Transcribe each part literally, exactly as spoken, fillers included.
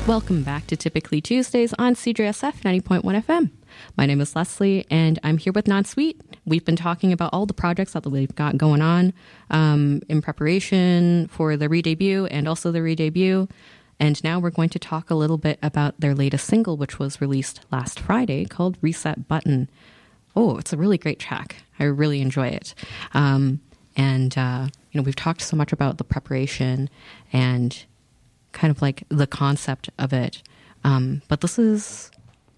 Welcome back to Typically Tuesdays on C J S F ninety point one F M. My name is Leslie, and I'm here with Non-Sweet. We've been talking about all the projects that we've got going on um, in preparation for the re-debut and also the re-debut. And now we're going to talk a little bit about their latest single, which was released last Friday, called Reset Button. Oh, it's a really great track. I really enjoy it. Um, and, uh, you know, we've talked so much about the preparation and kind of like the concept of it. Um, but this is,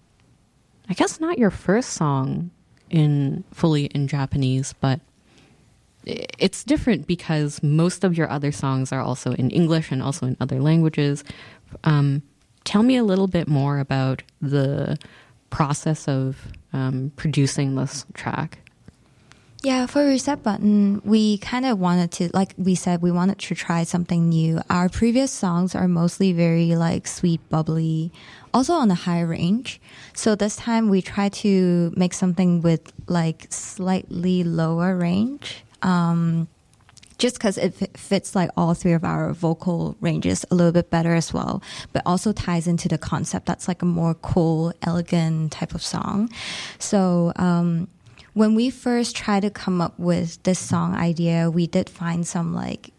I guess, not your first song in fully in Japanese, but it's different because most of your other songs are also in English and also in other languages. Um, tell me a little bit more about the process of um, producing this track. Yeah, for Reset Button, we kind of wanted to, like we said, we wanted to try something new. Our previous songs are mostly very like sweet, bubbly, also on a high range. So this time we tried to make something with like slightly lower range. Um, just because it f- fits like all three of our vocal ranges a little bit better as well, but also ties into the concept that's like a more cool, elegant type of song. So, um, when we first tried to come up with this song idea, we did find some like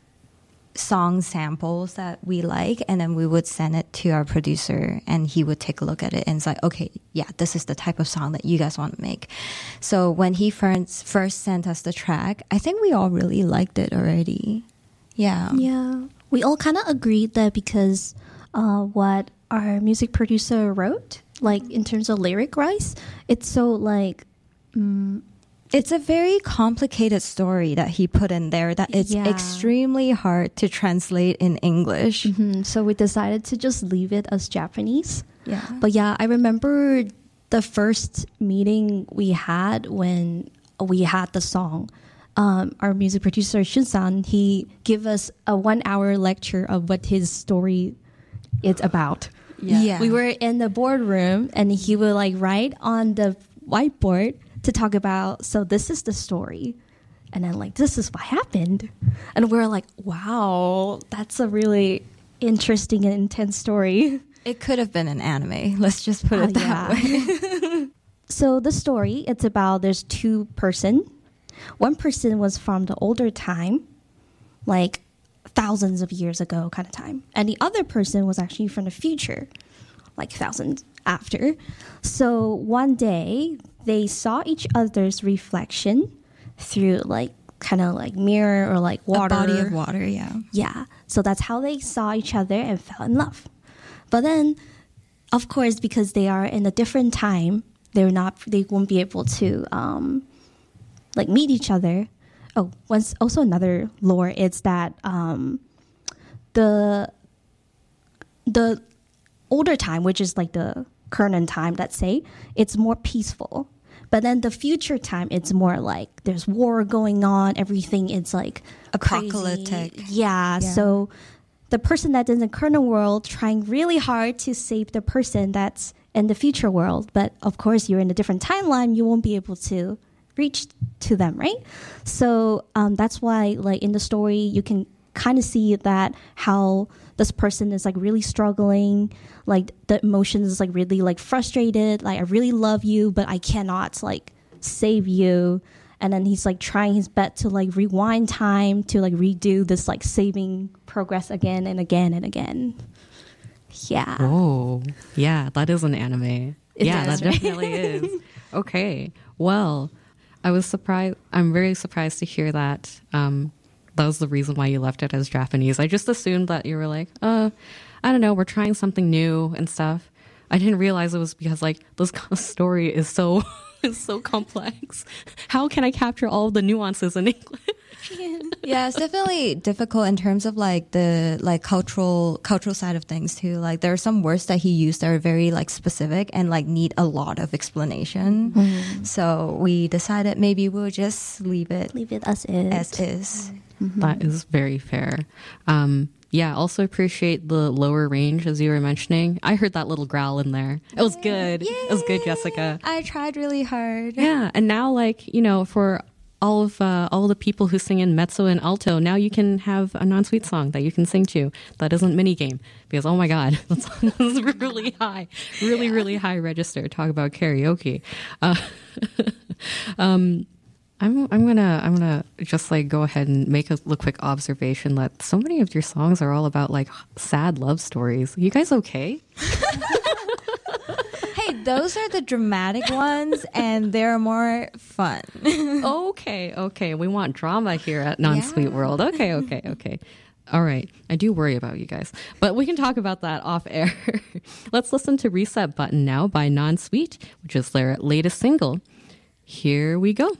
song samples that we like, and then we would send it to our producer and he would take a look at it and it's like, okay, yeah, this is the type of song that you guys want to make. So when he first, first sent us the track, I think we all really liked it already. Yeah. Yeah. We all kind of agreed that because uh, what our music producer wrote, like in terms of lyric wise, it's so like, Mm. It's a very complicated story that he put in there that it's yeah. extremely hard to translate in English. Mm-hmm. So we decided to just leave it as Japanese. Yeah. But yeah, I remember the first meeting we had when we had the song. Um, our music producer, Shun-san, he gave us a one-hour lecture of what his story is about. Yeah. yeah. We were in the boardroom and he would like write on the whiteboard to talk about, so this is the story. And then like, this is what happened. And we're like, wow, that's a really interesting and intense story. It could have been an anime. Let's just put it oh, that yeah. way. So the story, it's about, there's two person. One person was from the older time, like thousands of years ago kind of time. And the other person was actually from the future, like thousands after. So one day they saw each other's reflection through like kind of like mirror or like water. A body of water, yeah. Yeah. So that's how they saw each other and fell in love. But then, of course, because they are in a different time, they're not, they won't be able to um, like meet each other. Oh, once also another lore is that um, the the older time, which is like the current time, let's say, it's more peaceful. But then the future time, it's more like there's war going on. Everything is like apocalyptic. Yeah, yeah. So the person that's in the current world trying really hard to save the person that's in the future world. But of course, you're in a different timeline. You won't be able to reach to them, right? So um, that's why, like in the story, you can kind of see that how this person is like really struggling, like the emotions is like really like frustrated, like I really love you but I cannot like save you, and then he's like trying his best to like rewind time to like redo this like saving progress again and again and again. Yeah. Oh, yeah, that is an anime. It yeah, is, that right? definitely is. Okay, well, I was surprised. I'm very surprised to hear that. Um, that was the reason why you left it as Japanese. I just assumed that you were like, uh, I don't know, we're trying something new and stuff. I didn't realize it was because like this story is so is so complex. How can I capture all the nuances in English? Yeah, it's definitely difficult in terms of like the like cultural cultural side of things too. Like there are some words that he used that are very like specific and like need a lot of explanation. Mm-hmm. So we decided maybe we'll just leave it leave it as is. As is. Mm-hmm. That is very fair. Um, yeah, also appreciate the lower range as you were mentioning. I heard that little growl in there. It was good. Yay! It was good, Jessica. I tried really hard. Yeah, and now like, you know, for all of uh, all of the people who sing in mezzo and alto, now you can have a non-sweet song that you can sing to that isn't minigame. Because, oh my God, that's, that's really high, really, yeah. really high register. Talk about karaoke. Uh, um, I'm I'm gonna I'm gonna just like go ahead and make a, a quick observation that so many of your songs are all about like sad love stories. You guys okay? Hey, those are the dramatic ones, and they're more fun. okay, okay, we want drama here at Non-Sweet yeah. World. Okay, okay, okay. All right, I do worry about you guys, but we can talk about that off air. Let's listen to Reset Button now by Non-Sweet, which is their latest single. Here we go.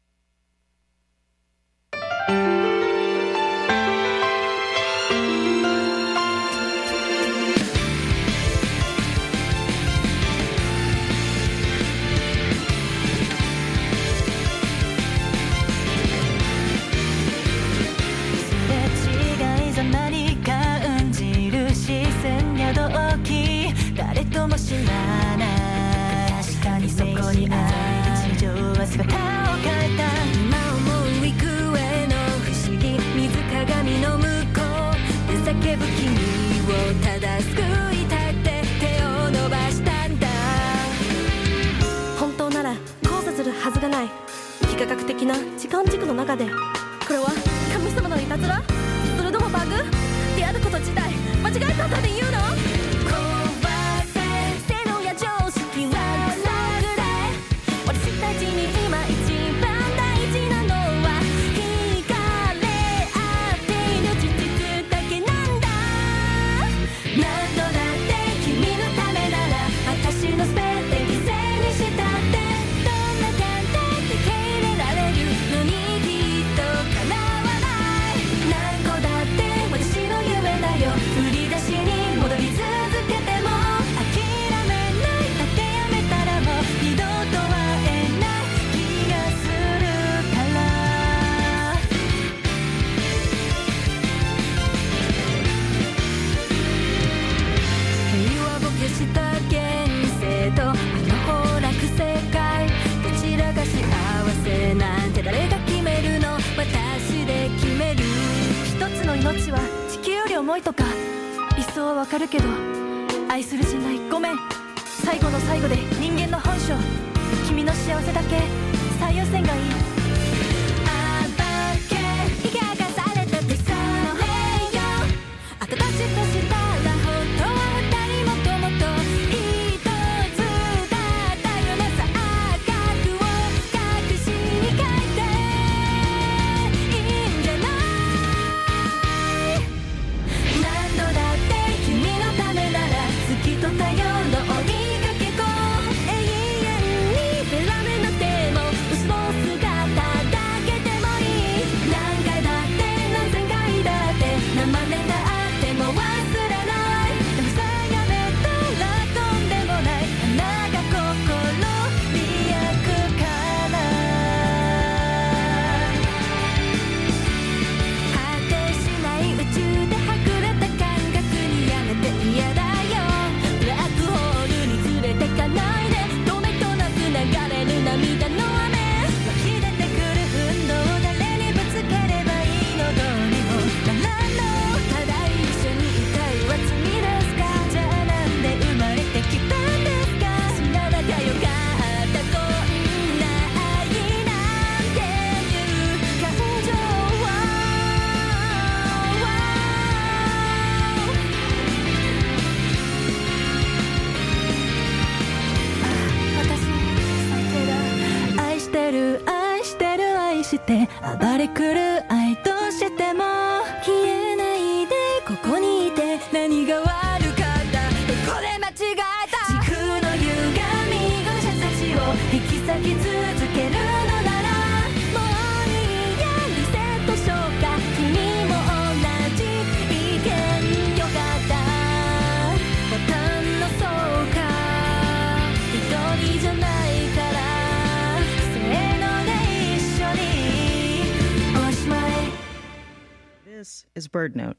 This is BirdNote.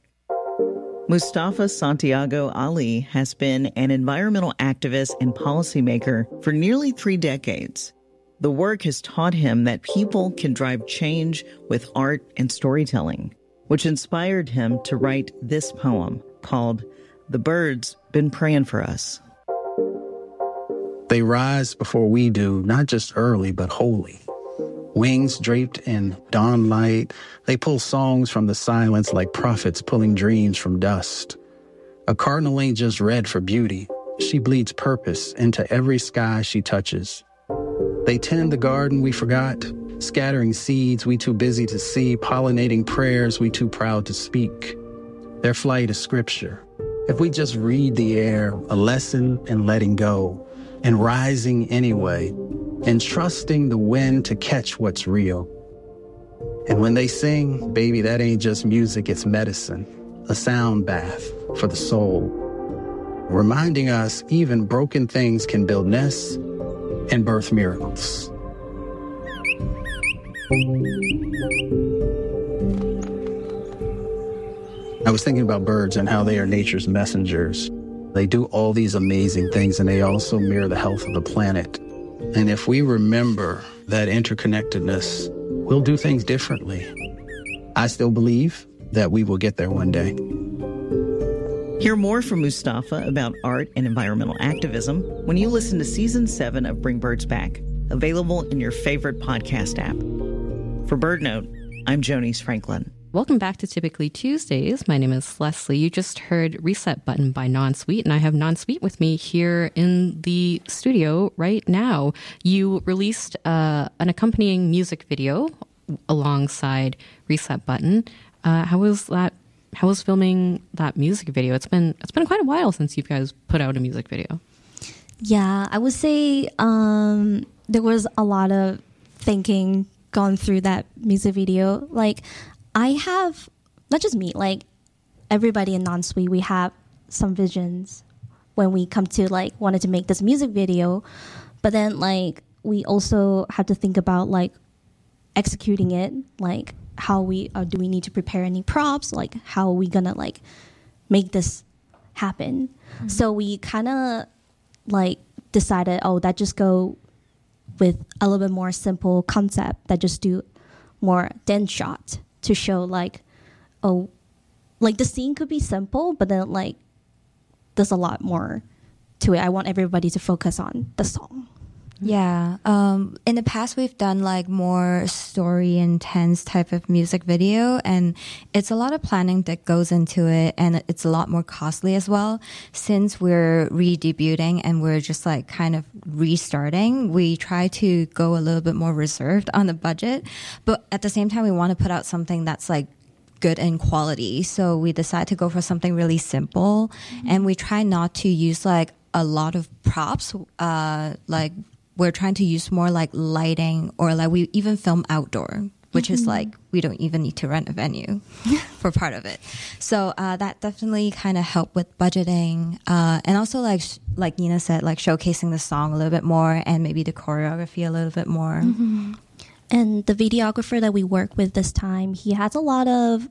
Mustafa Santiago Ali has been an environmental activist and policymaker for nearly three decades. The work has taught him that people can drive change with art and storytelling, which inspired him to write this poem called "The Birds Been Praying for Us." They rise before we do, not just early, but wholly. Wings draped in dawn light, they pull songs from the silence like prophets pulling dreams from dust. A cardinal ain't just red for beauty. She bleeds purpose into every sky she touches. They tend the garden we forgot, scattering seeds we too busy to see, pollinating prayers we too proud to speak. Their flight is scripture. If we just read the air, a lesson in letting go, and rising anyway, and trusting the wind to catch what's real. And when they sing, baby, that ain't just music, it's medicine, a sound bath for the soul, reminding us even broken things can build nests and birth miracles. I was thinking about birds and how they are nature's messengers. They do all these amazing things, and they also mirror the health of the planet. And if we remember that interconnectedness, we'll do things differently. I still believe that we will get there one day. Hear more from Mustafa about art and environmental activism when you listen to Season seven of Bring Birds Back, available in your favorite podcast app. For BirdNote, I'm Jonice Franklin. Welcome back to Typically Tuesdays. My name is Leslie. You just heard Reset Button by Non-Sweet, and I have Non-Sweet with me here in the studio right now. You released uh, an accompanying music video alongside Reset Button. Uh, how was that? How was filming that music video? It's been it's been quite a while since you guys put out a music video. Yeah, I would say um, there was a lot of thinking gone through that music video. Like, I have, not just me, like everybody in Non-Sweet, we have some visions when we come to like wanted to make this music video. But then like we also have to think about like executing it, like how we, uh, do we need to prepare any props? Like how are we gonna like make this happen? Mm-hmm. So we kind of like decided, oh, that just go with a little bit more simple concept, that just do more dense shot to show like, oh, like the scene could be simple, but then like there's a lot more to it. I want everybody to focus on the song. Yeah. Um, in the past, we've done like more story intense type of music video, and it's a lot of planning that goes into it, and it's a lot more costly as well. Since we're re-debuting and we're just like kind of restarting, we try to go a little bit more reserved on the budget, but at the same time, we want to put out something that's like good in quality. So we decide to go for something really simple, mm-hmm. and we try not to use like a lot of props, uh, like we're trying to use more like lighting, or like we even film outdoor, which mm-hmm. is like we don't even need to rent a venue for part of it. So uh, that definitely kind of helped with budgeting, uh, and also like sh- like Nina said, like showcasing the song a little bit more and maybe the choreography a little bit more. Mm-hmm. And the videographer that we work with this time, he has a lot of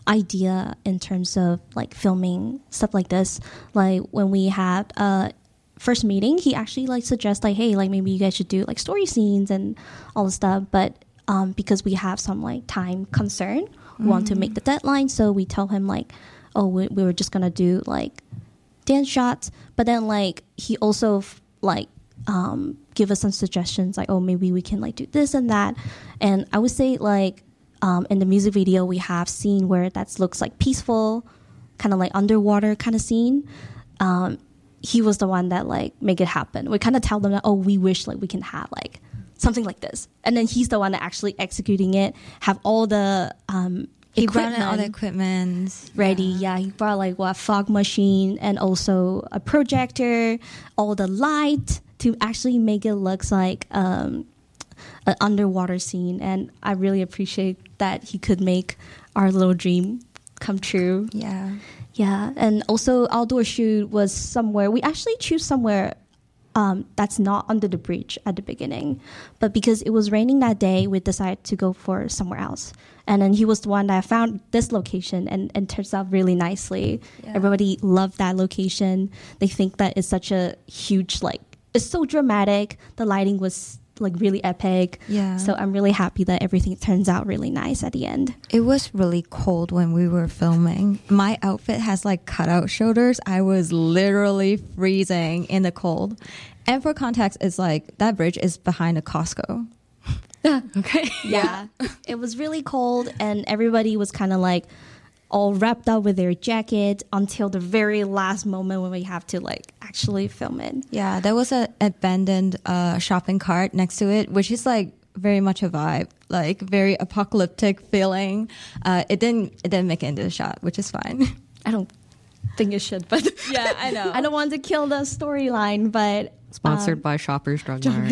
idea in terms of like filming stuff like this. Like when we had uh first meeting, he actually like suggests like, hey, like maybe you guys should do like story scenes and all the stuff. But um, because we have some like time concern, mm-hmm. we want to make the deadline, so we tell him like, oh, we, we were just gonna do like dance shots. But then like he also f- like um, give us some suggestions like, oh, maybe we can like do this and that. And I would say like um, in the music video we have scene where that looks like peaceful, kind of like underwater kind of scene. Um, he was the one that like make it happen. We kind of tell them that, oh, we wish like we can have like something like this, and then he's the one that actually executing it, have all the um he brought in all the equipment ready. Yeah. yeah he brought like what fog machine and also a projector, all the light to actually make it looks like um an underwater scene. And I really appreciate that he could make our little dream come true. Yeah. Yeah, and also outdoor shoot was somewhere, we actually choose somewhere um, that's not under the bridge at the beginning. But because it was raining that day, we decided to go for somewhere else. And then he was the one that found this location, and, and turns out really nicely. Yeah. Everybody loved that location. They think that it's such a huge, like, it's so dramatic. The lighting was like really epic. Yeah. So I'm really happy that everything turns out really nice at the end. It was really cold when we were filming. My outfit has like cutout shoulders. I was literally freezing in the cold. And for context, it's like that bridge is behind a Costco. Okay. Yeah. It was really cold and everybody was kind of like all wrapped up with their jacket until the very last moment when we have to like actually film it. Yeah, there was an abandoned uh, shopping cart next to it, which is like very much a vibe, like very apocalyptic feeling. Uh, it didn't it didn't make it into the shot, which is fine. I don't think it should, but Yeah, I know. I don't want to kill the storyline, but Sponsored um, by Shoppers Drug Mart.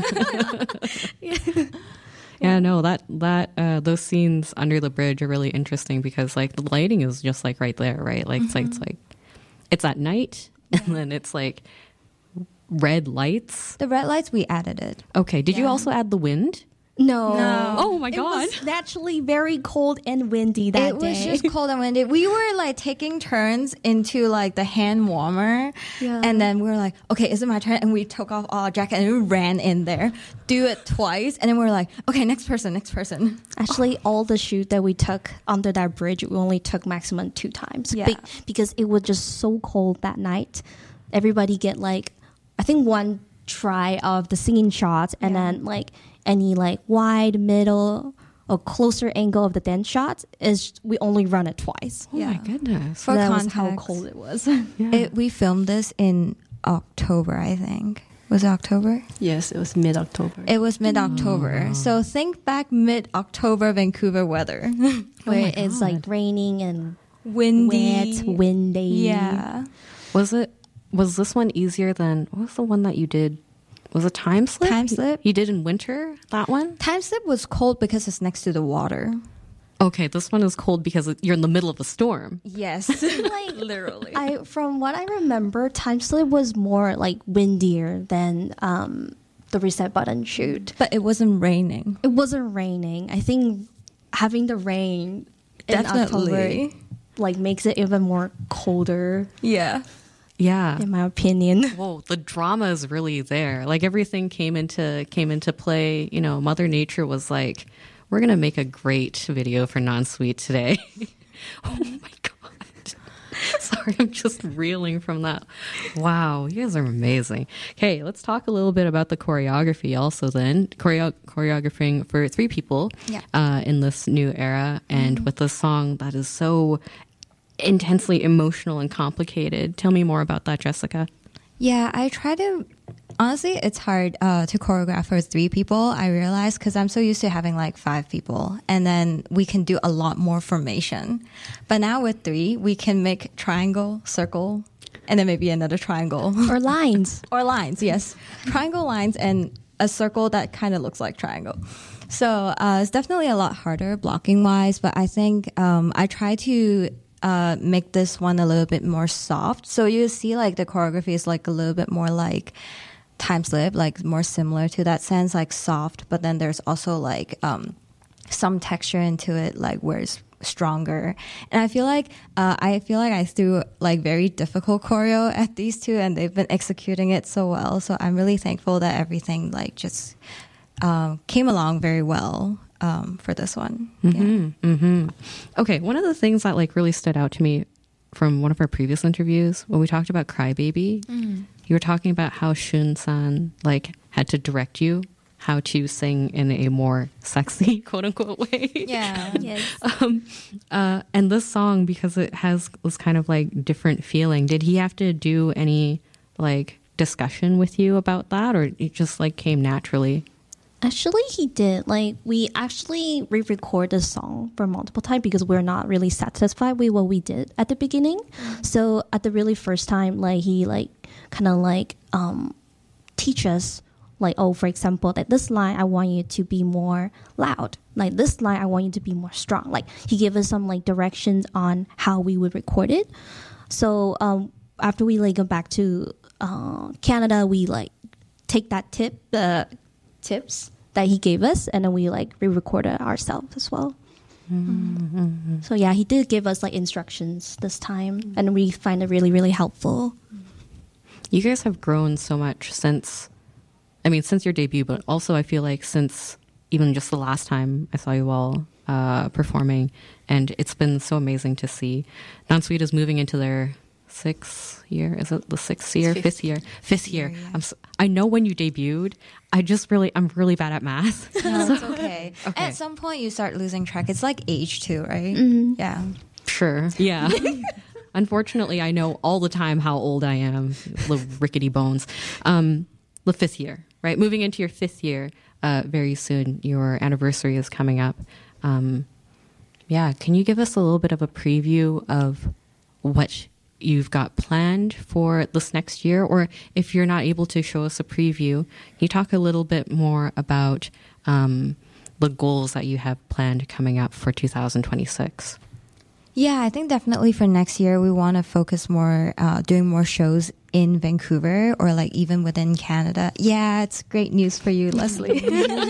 Yeah, no, that that uh, those scenes under the bridge are really interesting because like the lighting is just like right there, right? Like it's like it's like it's at night, and then it's like red lights. The red lights, we added it. Okay, did you Yeah. also add the wind? no. No. Oh my It god! was naturally very cold and windy that It was day. just cold and windy. We were like taking turns into like the hand warmer. Yeah. And then we were like, okay, is it my turn? And we took off all our jacket and we ran in there, do it twice. And then we were like, okay, next person, next person. Actually, all the shoot that we took under that bridge, we only took maximum two times. Yeah. Be- because it was just so cold that night. Everybody get like, I think one try of the singing shots, and Yeah. then like any like wide, middle, or closer angle of the dance shots is we only run it twice. Oh Yeah. my goodness! For that context, was how cold it was. Yeah. it, we filmed this in October, I think. Was it October? Yes, it was mid-October. It was mid-October. So think back mid-October Vancouver weather. Where my it's like raining and Windy. wet, windy. Yeah. Was it? Was this one easier than? What was the one that you did? Was it Time Slip? Time Slip? You did in winter. That one. Time slip was cold because it's next to the water. Okay, this one is cold because you're in the middle of a storm. Yes. Like, Literally. I from what I remember, Time Slip was more like windier than um, the reset button shoot. But it wasn't raining. It wasn't raining. I think having the rain in Definitely. October like makes it even more colder, Yeah. Yeah. in my opinion. Whoa, the drama is really there. Like everything came into came into play. You know, Mother Nature was like, "We're gonna make a great video for Non-Sweet today." Oh my god! Sorry, I'm just reeling from that. Wow, you guys are amazing. Okay, let's talk a little bit about the choreography. Also, then Choreo- choreographing for three people Yeah. uh, in this new era, and with this song that is so intensely emotional and complicated. Tell me more about that, Jessica. Yeah, I try to. Honestly, it's hard uh, to choreograph for three people, I realize, because I'm so used to having like five people. And then we can do a lot more formation. But now with three, we can make triangle, circle, and then maybe another triangle. Or lines. Or lines, yes. Triangle lines and a circle that kind of looks like triangle. So uh, it's definitely a lot harder blocking wise, but I think um, I try to uh, make this one a little bit more soft. So you see like the choreography is like a little bit more like Time Slip, like more similar to that sense, like soft, but then there's also like um, some texture into it, like where it's stronger. And I feel like uh, I feel like I threw like very difficult choreo at these two, and they've been executing it so well. So I'm really thankful that everything like just um, came along very well um, for this one. Mm-hmm, mm-hmm. Okay, one of the things that like really stood out to me from one of our previous interviews when we talked about Crybaby, mm. you were talking about how Shun-san like had to direct you how to sing in a more sexy, quote unquote way. Yeah. Yes. Um, uh, and this song, because it has this kind of like different feeling, did he have to do any like discussion with you about that, or it just like came naturally? Actually, he did. Like, we actually re-record the song for multiple times because we're not really satisfied with what we did at the beginning. Mm-hmm. So at the really first time, like, he like kind of like um teach us, like, oh, for example, that this line I want you to be more loud. Like this line I want you to be more strong. Like he gave us some like directions on how we would record it. So um after we like go back to uh, Canada, we like take that tip the. Uh, tips that he gave us, and then we like re-recorded ourselves as well. Mm-hmm. So yeah, he did give us like instructions this time, mm-hmm. and we find it really really helpful. You guys have grown so much since I mean, since your debut, but also I feel like since even just the last time I saw you all uh, performing, and it's been so amazing to see. Non-Sweet is moving into their sixth year. Is it the sixth year? Fifth, fifth year? Fifth year. year yeah. I'm so, I know when you debuted, I just really, I'm really bad at math. No, it's okay. okay. At some point you start losing track. It's like age too, right? Mm-hmm. Yeah. Sure. Yeah. Unfortunately, I know all the time how old I am. Little rickety bones. Um, the fifth year, right? Moving into your fifth year uh, very soon. Your anniversary is coming up. Um, yeah. Can you give us a little bit of a preview of what you've got planned for this next year? Or if you're not able to show us a preview, can you talk a little bit more about um, the goals that you have planned coming up for two thousand twenty-six? Yeah, I think definitely for next year, we want to focus more, uh, doing more shows in Vancouver or like even within Canada. Yeah, it's great news for you, Leslie.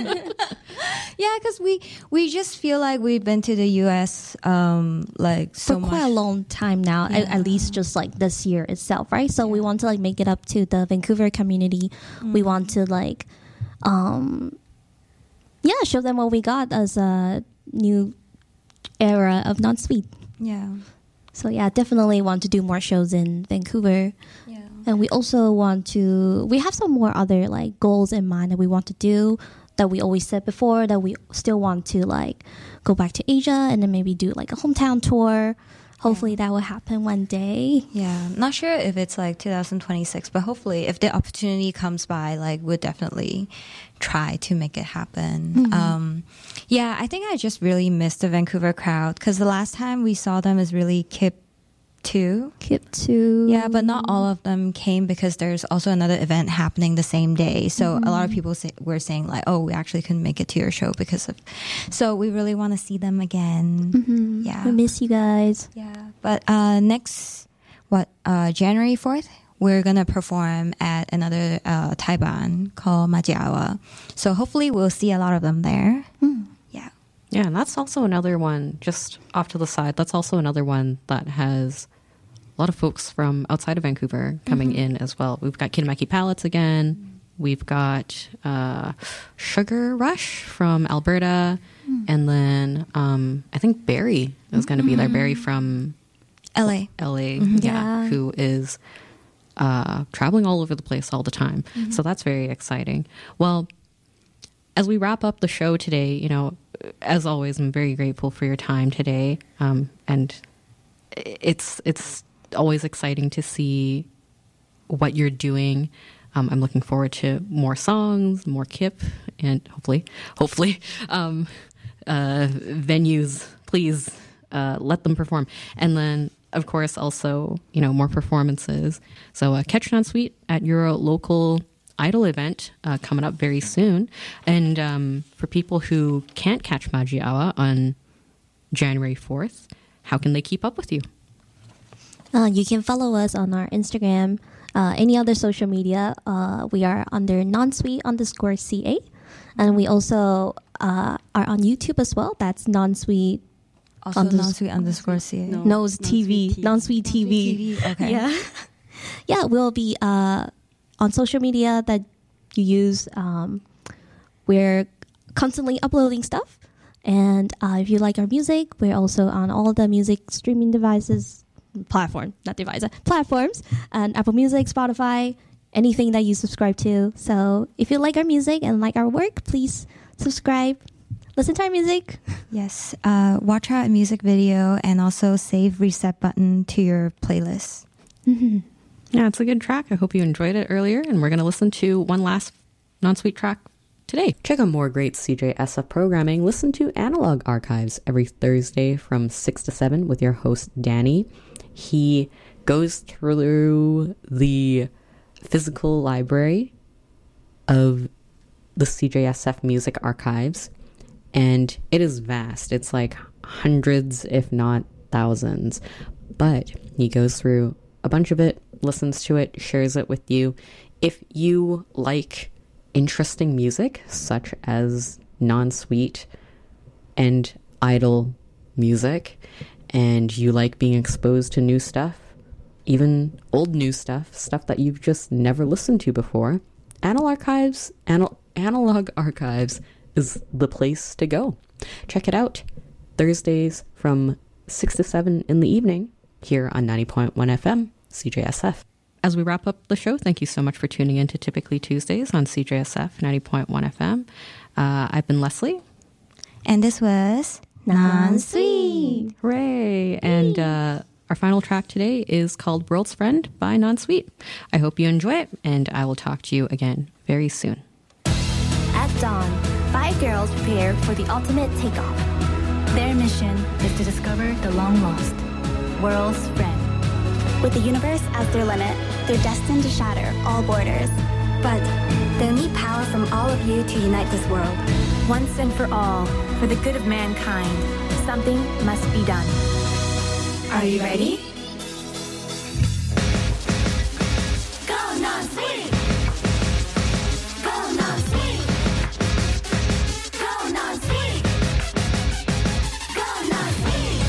Yeah, because we, we just feel like we've been to the U S um, like so for much. quite a long time now, Yeah. at, at least just like this year itself, right? So we want to like make it up to the Vancouver community. Mm. We want to like, um, yeah, show them what we got as a new era of Non-Sweet. Yeah. So yeah, definitely want to do more shows in Vancouver. Yeah. And we also want to, we have some more other like goals in mind that we want to do that we always said before, that we still want to like go back to Asia and then maybe do like a hometown tour. Hopefully yeah. that will happen one day. Yeah. Not sure if it's like two thousand twenty-six, but hopefully if the opportunity comes by, like we'll definitely try to make it happen. Mm-hmm. Um, yeah, I think I just really missed the Vancouver crowd because the last time we saw them is really Kip two. Kip two. Yeah, but not all of them came because there's also another event happening the same day. So mm-hmm. a lot of people say, were saying like, oh, we actually couldn't make it to your show because of... So we really want to see them again. Mm-hmm. Yeah. We miss you guys. Yeah. But uh, next, what, uh, January fourth? We're going to perform at another uh, Thai band called Majiawa. So hopefully we'll see a lot of them there. Mm. Yeah. Yeah, and that's also another one, just off to the side, that's also another one that has a lot of folks from outside of Vancouver coming mm-hmm. in as well. We've got Kinamaki Palettes again. We've got uh, Sugar Rush from Alberta. Mm. And then um, I think Barry is going to be there. Barry from... L A. L A, Mm-hmm. yeah, Yeah. who is... Uh, traveling all over the place all the time. Mm-hmm. So that's very exciting. Well, as we wrap up the show today, you know, as always, I'm very grateful for your time today. Um, and it's, it's always exciting to see what you're doing. Um, I'm looking forward to more songs, more Kip, and hopefully, hopefully, um, uh, venues, please, uh, let them perform. And then, of course, also, you know, more performances. So uh, catch Non-Sweet at your local Idol event uh, coming up very soon. And um, for people who can't catch Majiawa on January fourth, how can they keep up with you? Uh, you can follow us on our Instagram, uh, any other social media. Uh, we are under non-sweet underscore C A. And we also uh, are on YouTube as well. That's non-sweet. Also Unders- non-sweet underscore C A. No, Nose T V. Non-sweet T V. T V. Okay. Yeah. Yeah, we'll be uh, on social media that you use. Um, we're constantly uploading stuff. And uh, if you like our music, we're also on all the music streaming devices, platform, not devices, platforms, and Apple Music, Spotify, anything that you subscribe to. So if you like our music and like our work, please subscribe. Listen to our music. Yes. Uh, watch our music video and also save Reset Button to your playlist. Mm-hmm. Yeah, it's a good track. I hope you enjoyed it earlier. And we're going to listen to one last Non-Sweet track today. Check out more great C J S F programming. Listen to Analog Archives every Thursday from six to seven with your host, Danny. He goes through the physical library of the C J S F music archives. And it is vast. It's like hundreds, if not thousands. But he goes through a bunch of it, listens to it, shares it with you. If you like interesting music, such as Non-Sweet and idol music, and you like being exposed to new stuff, even old new stuff, stuff that you've just never listened to before, Analog Archives, Anal- Analog Archives is the place to go. Check it out. Thursdays from six to seven in the evening here on ninety point one F M, C J S F. As we wrap up the show, thank you so much for tuning in to Typically Tuesdays on C J S F ninety point one F M. Uh, I've been Leslie. And this was Non-Sweet. Hooray. And uh, our final track today is called World's Friend by Non-Sweet. I hope you enjoy it, and I will talk to you again very soon. At dawn, five girls prepare for the ultimate takeoff. Their mission is to discover the long-lost world's friend. With the universe as their limit, they're destined to shatter all borders. But they'll need power from all of you to unite this world. Once and for all, for the good of mankind, something must be done. Are you ready? Go Non-Sweet! Go Non-Sweet! Go Non-Sweet! Go Non-Sweet!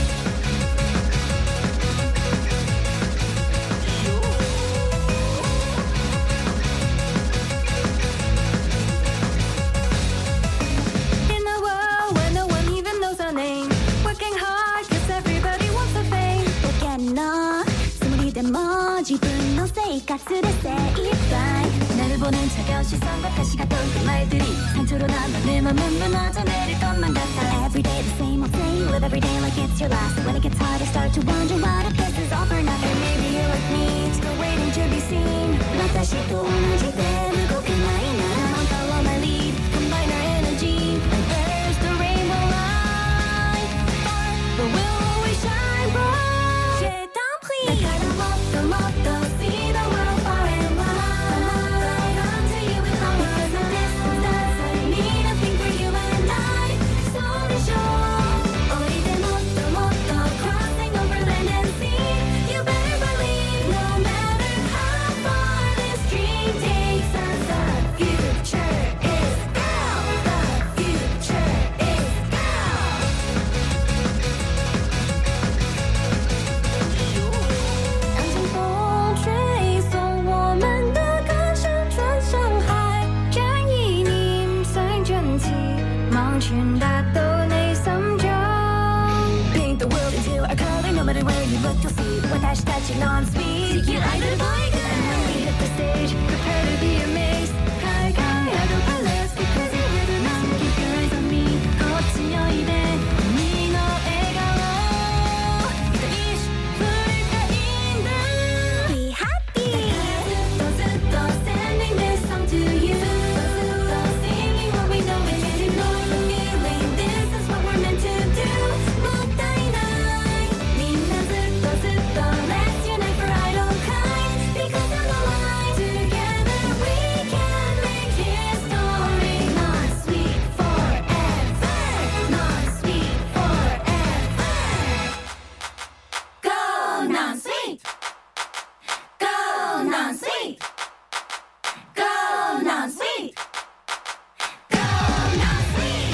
In a world where no one even knows our name, working hard 'cause everybody wants the fame. 僕のつもりでも自分の生活で精一杯 넓어는 차가운 시선과 가시가 тол고 말들이 상처로 남아 내 맘은 무너져 내릴 것만 같아. Every day the same old thing, live every day like it's your last. When it gets hard I start to wonder what if this is all for nothing. Maybe you're like me, still waiting to be seen. 私と同じで動けないなら Follow my lead, combine our energy, and there's the rainbow light. But we'll always shine bright. Je t'en prie. だからもっともっと see the world far and wide. Come to you with all my because the distance doesn't mean a thing for you and I. そうでしょう。おいでもっともっと crossing over land and sea. You better believe no matter how far this dream takes us, the future is now. The future is now. 让清风吹送我们的歌声穿上海，將意念想進似望傳達到你心中。Paint the world into our color, no matter where you look, you'll see. 私たち Non-Sweet, you idol boy good. And when we hit the stage, prepare to be amazed. 海外 idol palace, because you're with us. Keep your eyes on me, こっちおいで。君の笑顔、いつ振りたいんだ。Be happy. だからずっとずっと sending this song to you. ずっと singing what we know and can't ignore the feeling. This is what we're meant to do. もったいない。みんなずっとずっと let's unite for idol kind. Because on the line together we can make history. Non-Sweet forever. Non-Sweet forever. Go Non-Sweet. Go Non-Sweet. Go Non-Sweet. Go Non-Sweet.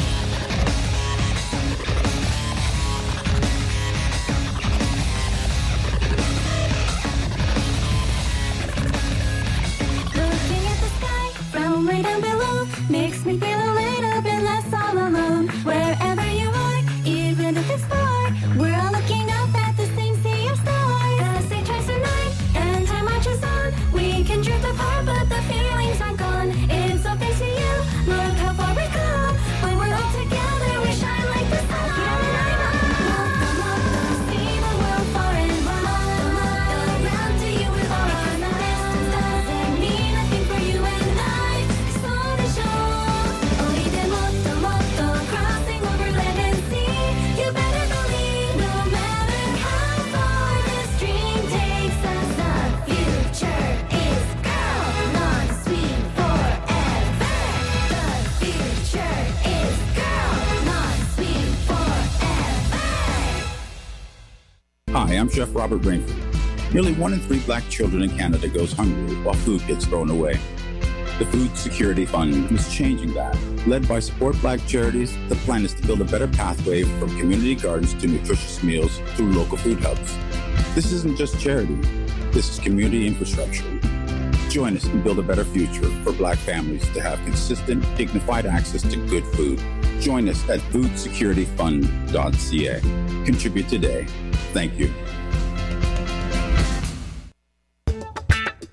Looking at the sky from way down below makes me feel a little bit less all alone. Wherever you are, even if it's far, we're all looking up at the same sea of stars. As they tries tonight and time marches on, we can drift apart, but the feelings aren't gone. It's all thanks to you. Look how far we come. When we're all together, we shine like the sun. See the world far and wide. Around to you with all our distance doesn't mean a thing for you and I. So they show. Only the motto, motto, crossing over land and sea. You better believe no matter how far this dream takes us, the future is girl. Non-Sweet forever. The future is girl. Non-Sweet forever. Hi, I'm Chef Robert Rainford. Nearly one in three black children in Canada goes hungry while food gets thrown away. The Food Security Fund is changing that. Led by Support Black Charities, the plan is to build a better pathway from community gardens to nutritious meals through local food hubs. This isn't just charity. This is community infrastructure. Join us and build a better future for Black families to have consistent, dignified access to good food. Join us at food security fund dot c a. Contribute today. Thank you.